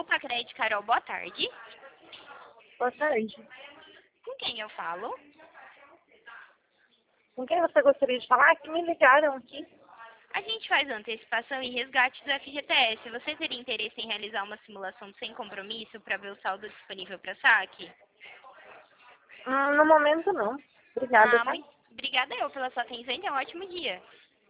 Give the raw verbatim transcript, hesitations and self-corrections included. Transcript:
Opa, Crédito Carol, boa tarde. Boa tarde. Com quem eu falo? Com quem você gostaria de falar? Que me ligaram aqui. A gente faz antecipação e resgate do F G T S. Você teria interesse em realizar uma simulação sem compromisso para ver o saldo disponível para saque? Hum, no momento não. Obrigada, Ah, tá? muito obrigada eu pela sua atenção e tenha um ótimo dia.